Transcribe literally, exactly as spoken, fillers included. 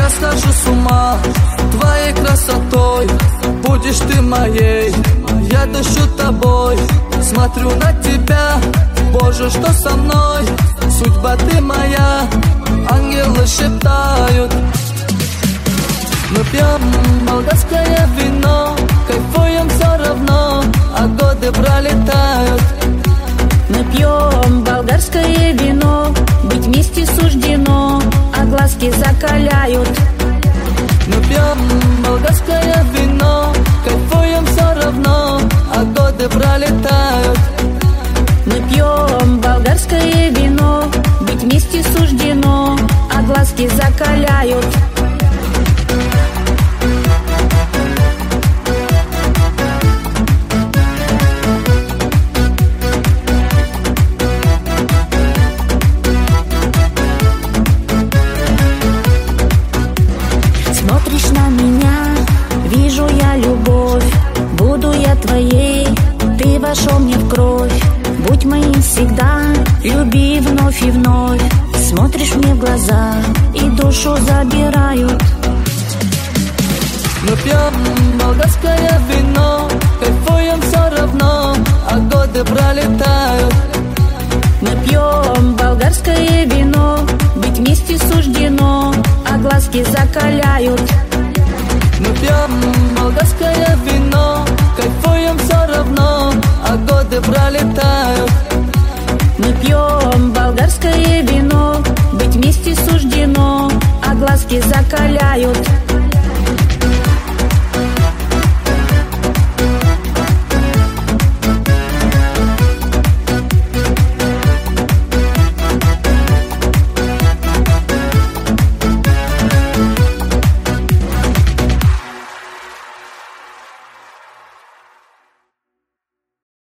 схожу с ума твоей красотой. Будешь ты моей, я дышу тобой. Смотрю на тебя, Боже, что со мной? Судьба ты моя, ангелы шептают. Мы пьем болгарское вино, кайфуем все равно, а годы пролетают. Мы пьем болгарское вино, быть вместе суждено, а глазки закаляют. Мы пьем болгарское вино, кайфуем все равно, а годы пролетают. Мы пьем болгарское вино, быть вместе суждено, а глазки закаляют. Смотришь на меня, вижу я любовь, буду я твоей, ты вошел мне в кровь. Будь моим всегда, люби вновь и вновь. Смотришь мне в глаза и душу забирают. Мы пьем болгарское вино, кайфуем все равно, а годы пролетают. Мы пьем болгарское вино, быть вместе суждено, а глазки закаляют. Мы пьем болгарское вино, кайфуем все равно, а годы пролетают. Мы пьем болгарское вино, быть вместе суждено, а глазки закаляют.